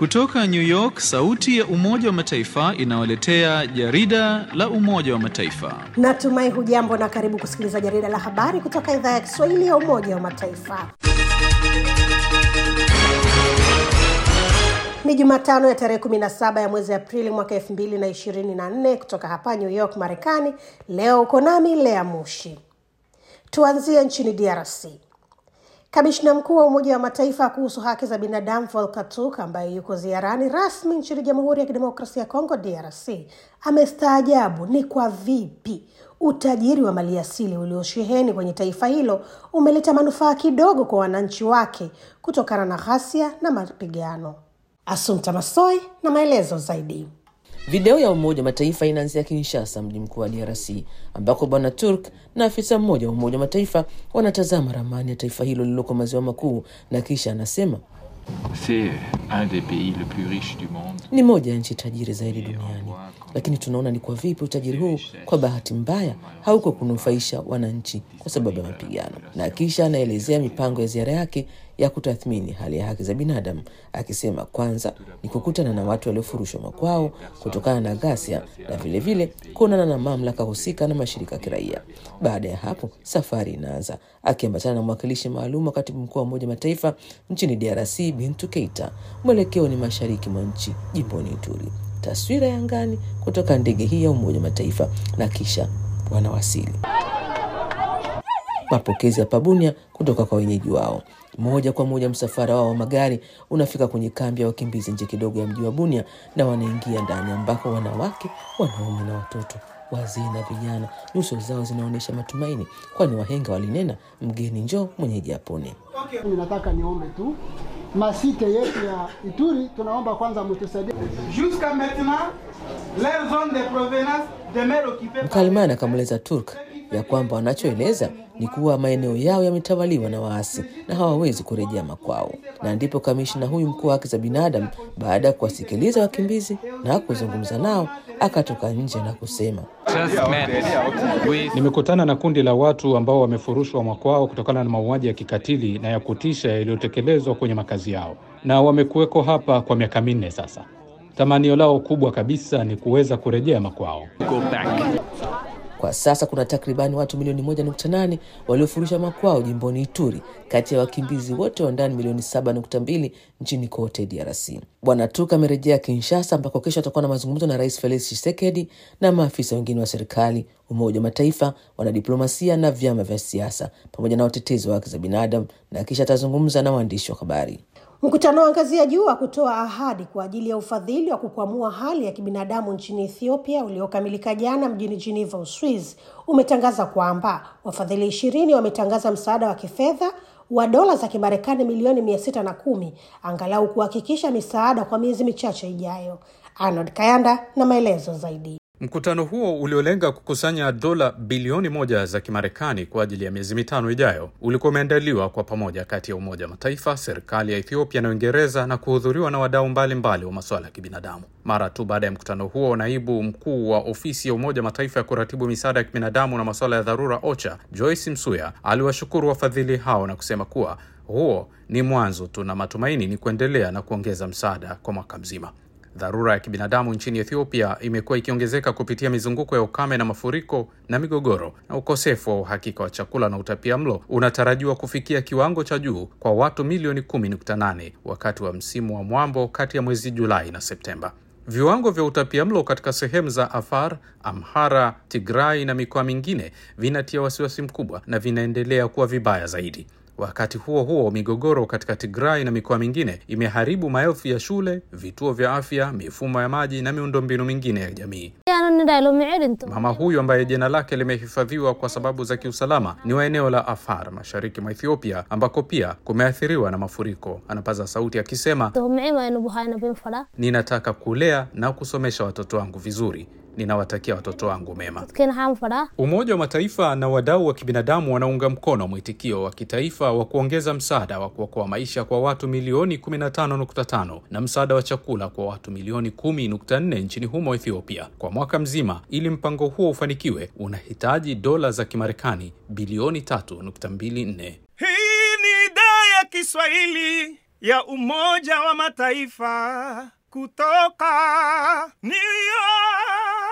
Kutoka New York, sauti ya Umoja wa Mataifa inawaletea jarida la Umoja wa Mataifa. Natumai hujambo na karibu kusikiliza jarida la habari kutoka idhaa ya Kiswahili ya Umoja wa Mataifa. Ni Jumatano ya tarehe 17 ya mwezi Aprili mwaka 2024 kutoka hapa New York, Marekani. Leo uko nami Lea Mushi. Tuanzie nchini DRC. Kamishna mkuu wa Umoja wa Mataifa kuhusu haki za binadamu Volker Turk, ambaye yuko ziarani rasmi nchini Jamhuri ya Kidemokrasia ya Kongo DRC, amestaajabu ni kwa vipi utajiri wa maliasili uliosheheni kwenye taifa hilo umeleta manufaa kidogo kwa wananchi wake kutokana na ghasia na mapigano. Assumpta Massoi na maelezo zaidi. Video ya Umoja wa Mataifa inaanzia Kinshasa, mji mkuu wa DRC, ambako Bwana Turk na afisa mmoja wa Umoja wa Mataifa wanatazama ramani ya taifa hilo lililoko maziwa makuu, na kisha anasema ni moja ya nchi tajiri zaidi duniani, lakini tunaona ni kwa vipi utajiri huu kwa bahati mbaya hauko kunufaisha wananchi kwa sababu ya mapigano. Na kisha anaelezea mipango ya ziara yake ya kutathmini hali ya haki za binadamu, akisema kwanza ni kukutana na watu waliofurushwa makwao kutokana na ghasia na vile vile kuonana na mamlaka husika na mashirika ya kiraia. Baada ya hapo safari inaanza, akiambatana na mwakilishi maalum wa katibu mkuu wa Umoja wa Mataifa nchini DRC Bintou Keita. Mwelekeo ni mashariki mwa nchi, jimboni Ituri. Taswira ya angani kutoka ndege hii ya Umoja wa Mataifa, na kisha wanawasili. Mapokezi ya pabunia kutoka kwa wenyeji wao. Moja kwa moja msafara wao wa magari unafika kwenye kambi ya wakimbizi nje kidogo ya mji wa Bunia, na wanaingia ndani ambako wanawake, wanaume na watoto, wazee na vijana, nyuso zao zinaonyesha matumaini, kwani wahenga walinena mgeni njoo mwenyeji apone. Ninataka niombe tu masite yetu ya Ituri, tunaomba kwanza mtusaidie. Jusqu'à maintenant les zones de provenance demeurent occupées. Mkalimana kamweleza Turk ya kwamba wanachoeleza ni kuwa maeneo yao yametawaliwa na waasi na hawawezi kurejea makwao. Na ndipo kamishna huyu mkuu wa haki za binadamu, baada ya kuwasikiliza wakimbizi na kuzungumza nao, akatoka nje na kusema, nimekutana na kundi la watu ambao wamefurushwa makwao kutokana na mauaji ya kikatili na ya kutisha yaliyotekelezwa kwenye makazi yao, na wamekuweko hapa kwa miaka 4 sasa. Tamanio lao kubwa kabisa ni kuweza kurejea makwao. Kwa sasa kuna takribani watu milioni 1.8 waliofurusha makwao jimboni Ituri, kati ya wakimbizi wote wa ndani milioni 7.2 nchini kote DRC. Bwana Turk amerejea Kinshasa, ambako kesho atakuwa na mazungumzo na Rais Felix Tshisekedi na maafisa wengine wa serikali, Umoja wa Mataifa, wanadiplomasia na vyama vya siasa, pamoja na watetezi wa haki za binadamu, na kisha atazungumza na waandishi wa habari. Mkutano wa ngazi ya juu wa kutoa ahadi kwa ajili ya ufadhili wa kukwamua hali ya kibinadamu nchini Ethiopia uliokamilika jana mjini Geneva, Uswizi, umetangaza kwamba wafadhili 20 wametangaza msaada wa kifedha wa dola za Kimarekani milioni 610 angalau kuhakikisha misaada kwa miezi michache ijayo. Arnold Kayanda na maelezo zaidi. Mkutano huo uliolenga kukusanya dola bilioni 1 za Kimarekani kwa ajili ya miezi 5 ijayo ulikuwa umeandaliwa kwa pamoja kati ya Umoja wa Mataifa, serikali ya Ethiopia na Uingereza, na kuhudhuriwa na wadau mbalimbali wa masuala ya kibinadamu. Mara tu baada ya mkutano huo, naibu mkuu wa ofisi ya Umoja wa Mataifa ya kuratibu misaada ya kibinadamu na masuala ya dharura OCHA, Joyce Msuya, aliwashukuru wafadhili hao na kusema kuwa huo ni mwanzo tu na matumaini ni kuendelea na kuongeza msaada kwa mwaka mzima. Dharura ya kibinadamu nchini Ethiopia imekuwa ikiongezeka kupitia mizunguko ya ukame na mafuriko na migogoro, na ukosefu wa uhakika wa chakula na utapiamlo unatarajiwa kufikia kiwango cha juu kwa watu milioni 10.8 wakati wa msimu wa mwambo kati ya mwezi Julai na Septemba. Viwango vya utapiamlo katika sehemu za Afar, Amhara, Tigray na mikoa mingine vinatia wasiwasi mkubwa na vinaendelea kuwa vibaya zaidi. Wakati huo huo, migogoro katika Tigray na mikoa mingine imeharibu maelfu ya shule, vituo vya afya, mifumo ya maji na miundombinu mingine ya jamii. Mama huyu ambaye jina lake limehifadhiwa kwa sababu za kiusalama ni wa eneo la Afar, mashariki mwa Ethiopia, ambako pia kumeathiriwa na mafuriko, anapaza sauti akisema, ninataka kulea na kusomesha watoto wangu vizuri. Ninawatakia watoto wangu mema. Umoja wa Mataifa na wadau wa kibinadamu wanaunga mkono mwitikio wa kitaifa wa kuongeza msaada wa kuokoa maisha kwa watu milioni 15.5 na msaada wa chakula kwa watu milioni 10.4 nchini humo Ethiopia kwa mwaka mzima. Ili mpango huo ufanikiwe, unahitaji dola za Kimarekani bilioni 3.24. Hii ni idhaa ya Kiswahili ya Umoja wa Mataifa kutoka New York.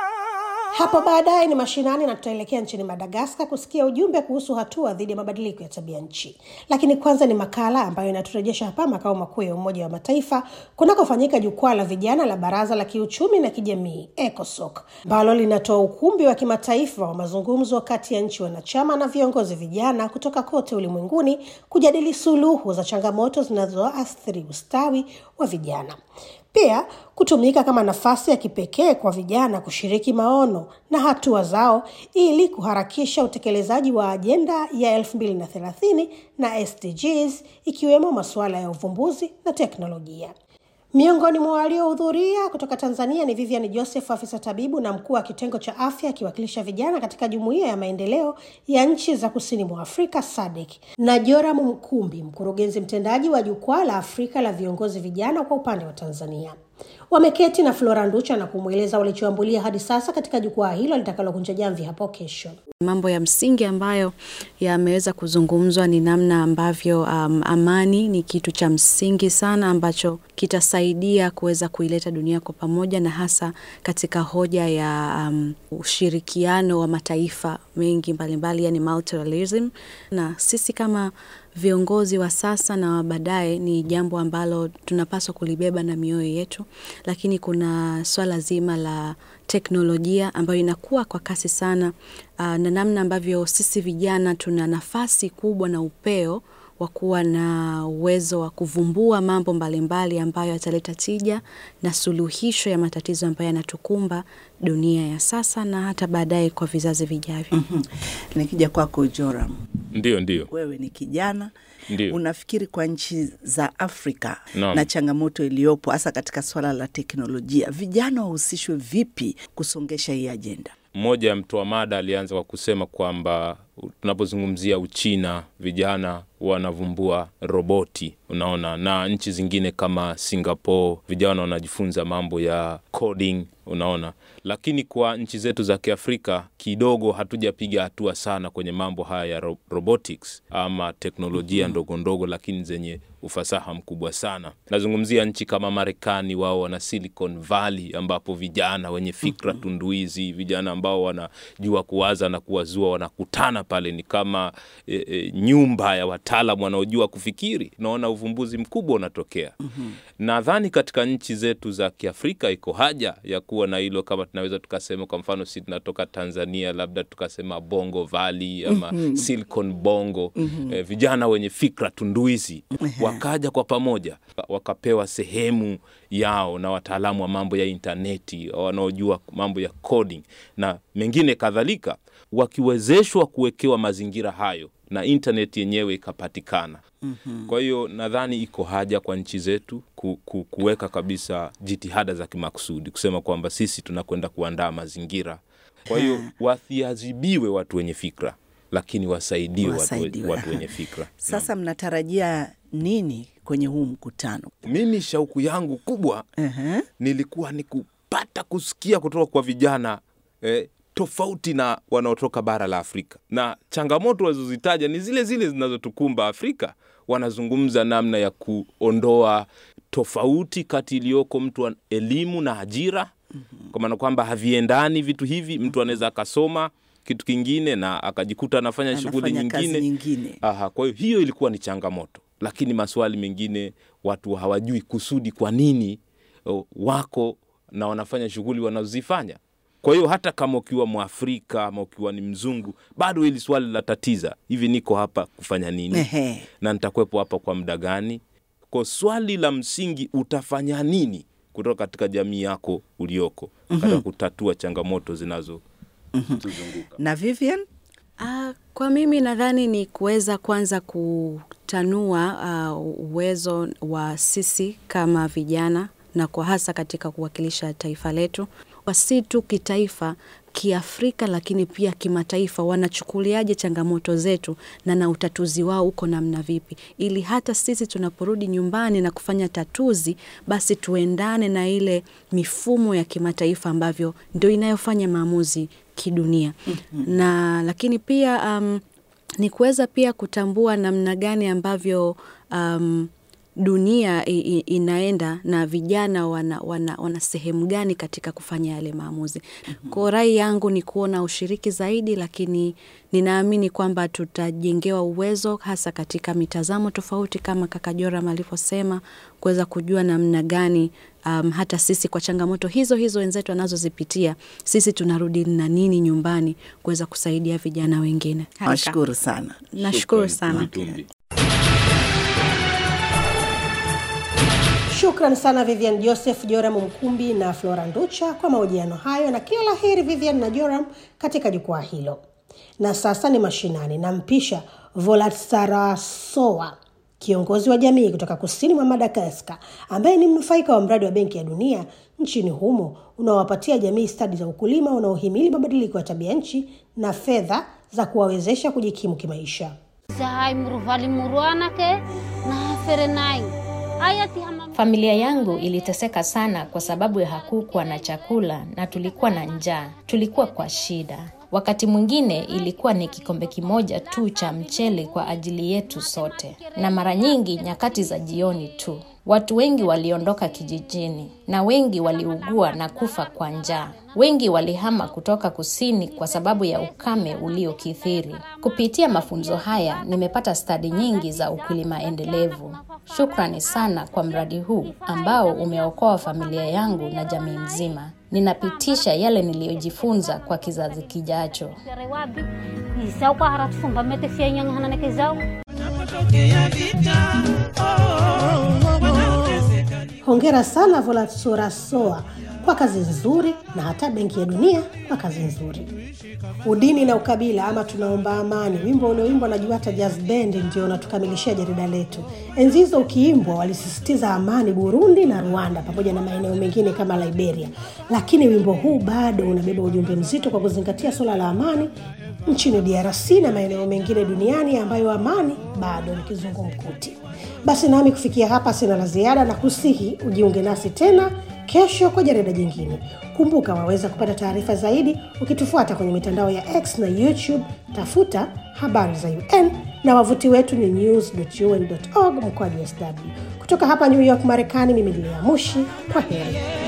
Hapo baadaye ni mashinani na tutaelekea nchini Madagascar kusikia ujumbe kuhusu hatua dhidi ya mabadiliko ya tabia nchi. Lakini kwanza ni makala ambayo inaturejesha hapa makao makuu ya Umoja wa Mataifa kunakofanyika jukwaa la vijana la Baraza la Kiuchumi na Kijamii ECOSOC, ambalo linatoa ukumbi wa kimataifa wa mazungumzo kati ya nchi wanachama na viongozi vijana kutoka kote ulimwenguni kujadili suluhu za changamoto zinazoathiri ustawi wa vijana. Pia kutumika kama nafasi ya kipekee kwa vijana kushiriki maono na hatua zao ili kuharakisha utekelezaji wa ajenda ya 2030 na SDGs, ikiwemo masuala ya uvumbuzi na teknolojia. Miongoni mwa waliohudhuria kutoka Tanzania ni Vivian Joseph, afisa tabibu na mkuu wa kitengo cha afya akiwakilisha vijana katika Jumuiya ya Maendeleo ya Nchi za Kusini mwa Afrika SADC, na Joram Mkumbi, mkurugenzi mtendaji wa Jukwaa la Afrika la Viongozi Vijana kwa upande wa Tanzania. Wameketi na Flora Nducha na kumweleza walichoambulia hadi sasa katika jukwaa hilo litakalokunja jamvi hapo kesho. Mambo ya msingi ambayo yameweza kuzungumzwa ni namna ambavyo amani ni kitu cha msingi sana ambacho kitasaidia kuweza kuileta dunia kwa pamoja, na hasa katika hoja ya ushirikiano wa mataifa mengi mbalimbali, yani multilateralism. Na sisi kama viongozi wa sasa na wa baadaye ni jambo ambalo tunapaswa kulibeba na mioyo yetu. Lakini kuna swala zima la teknolojia ambayo inakuwa kwa kasi sana, na namna ambavyo sisi vijana tuna nafasi kubwa na upeo wa kuwa na uwezo wa kuvumbua mambo mbalimbali ambayo yataleta tija na suluhisho ya matatizo ambayo yanatukumba dunia ya sasa na hata baadaye kwa vizazi vijavyo. Nikija kwako Joram. Ndio. Wewe ni kijana. Ndiyo. Unafikiri kwa nchi za Afrika na changamoto iliyopo hasa katika swala la teknolojia, vijana wahusishwe vipi kusongesha hii ajenda? Mmoja ya mtoa mada alianza kwa kusema kwamba tunapozungumzia Uchina, vijana wanavumbua roboti, unaona, na nchi zingine kama Singapore vijana wanajifunza mambo ya coding, unaona. Lakini kwa nchi zetu za Kiafrika kidogo hatujapiga hatua sana kwenye mambo haya ya robotics ama teknolojia ndogo ndogo lakini zenye ufasaha mkubwa sana. Nazungumzia nchi kama Marekani, wao wana Silicon Valley ambapo vijana wenye fikra tunduizi, vijana ambao wanajua kuwaza na kuwazua wanakutana pale, ni kama nyumba ya wataalamu wanaojua kufikiri. Naona uvumbuzi mkubwa unatokea. Nadhani katika nchi zetu za Kiafrika iko haja ya kuwa na hilo, kama tunaweza tukasema kwa mfano sisi tunatoka Tanzania, labda tukasema Bongo Valley ama Silicon Bongo, vijana wenye fikra tunduizi wakaja kwa pamoja, wakapewa sehemu yao na wataalamu wa mambo ya interneti wanaojua mambo ya coding na mengine kadhalika, wakiwezeshwa kuwekewa mazingira hayo na internet yenyewe ikapatikana. Kwa hiyo nadhani iko haja kwa nchi zetu kuweka kabisa jitihada za kimakusudi kusema kwamba sisi tunakwenda kuandaa mazingira. Kwa hiyo wathiazibiwe watu wenye fikra, lakini wasaidiwe watu wenye fikra. Sasa mnatarajia nini kwenye huu mkutano? Mimi shauku yangu kubwa nilikuwa ni kupata kusikia kutoka kwa vijana tofauti na wanaotoka bara la Afrika. Na changamoto wazozitaja ni zile zile zinazotukumba Afrika. Wanazungumza namna ya kuondoa tofauti kati iliyoko mtu wa elimu na ajira. Kwa maana kwamba haviendani vitu hivi, mtu anaweza akasoma kitu kingine na akajikuta anafanya shughuli nyingine. Kwa hiyo ilikuwa ni changamoto. Lakini maswali mengine watu hawajui kusudi kwa nini wako na wanafanya shughuli wanazozifanya. Kwa hiyo hata kama ukiwa Mwafrika ama ukiwa ni mzungu, bado hili swali la tatiza, hivi niko hapa kufanya nini? Na nitakuwepo hapa kwa muda gani? Kwa swali la msingi, utafanya nini kutoka katika jamii yako ulioko katika kutatua changamoto zinazo tuzunguka. Na Vivian? Kwa mimi nadhani ni kuweza kwanza kutanua uwezo wa sisi kama vijana, na kwa hasa katika kuwakilisha taifa letu, si tu kitaifa, Kiafrika, lakini pia kimataifa. Wanachukuliaje changamoto zetu na utatuzi wao uko namna vipi, ili hata sisi tunaporudi nyumbani na kufanya tatuzi, basi tuendane na ile mifumo ya kimataifa ambavyo ndio inayofanya maamuzi kidunia. Na lakini pia ni kuweza pia kutambua namna gani ambavyo dunia inaenda na vijana wana sehemu gani katika kufanya yale maamuzi. Kwa rai yangu ni kuona ushiriki zaidi, lakini ninaamini kwamba tutajengewa uwezo hasa katika mitazamo tofauti kama kaka Joram alivyosema, kuweza kujua namna gani hata sisi kwa changamoto hizo wenzetu wanazozipitia, sisi tunarudi na nini nyumbani kuweza kusaidia vijana wengine. Nashukuru sana. Nashukuru sana. Shukran sana Vivian Joseph, Joram Mkumbi na Flora Nducha kwa mahojiano hayo, na kila laheri Vivian na Joram katika jukwaa hilo. Na sasa ni mashinani, na mpisha Volat Sarasoa, kiongozi wa jamii kutoka kusini mwa Madagascar, ambaye ni mnufaika wa mradi wa Benki ya Dunia nchini humo unaowapatia jamii stadi za ukulima unaohimili mabadiliko ya tabia nchi na fedha za kuwawezesha kujikimu kimaisha. Familia yangu iliteseka sana kwa sababu hakukuwa na chakula na tulikuwa na njaa. Tulikuwa kwa shida. Wakati mwingine ilikuwa ni kikombe kimoja tu cha mchele kwa ajili yetu sote, na mara nyingi nyakati za jioni tu. Watu wengi waliondoka kijijini na wengi waliugua na kufa kwa njaa. Wengi walihama kutoka kusini kwa sababu ya ukame uliokithiri. Kupitia mafunzo haya nimepata stadi nyingi za ukulima endelevu. Shukrani sana kwa mradi huu ambao umeokoa familia yangu na jamii nzima. Ninapitisha yale niliyojifunza kwa kizazi kijacho. Hongera sana Volat Sarasoa kwa kazi nzuri, na hata Benki ya Dunia kwa kazi nzuri. Udini na ukabila ama tunaomba amani, wimbo ulioimbwa na Juata Jazz Band ndio unatukamilishia jarida letu. Enzi hizo ukiimbwa walisisitiza amani Burundi na Rwanda pamoja na maeneo mengine kama Liberia. Lakini wimbo huu bado unabeba ujumbe mzito kwa kuzingatia swala la amani nchini DRC na maeneo mengine duniani ambayo amani bado ni kizungumkuti. Basi nami kufikia hapa sina la ziada, na kusihi ujiunge nasi tena kesho kwa jarida jingine. Kumbuka waweza kupata taarifa zaidi ukitufuata kwenye mitandao ya X na YouTube, tafuta habari za UN, na wavuti wetu ni news.un.org/sw. Kutoka hapa New York Marekani, mimi ni Lea Mushi. Kwa heri.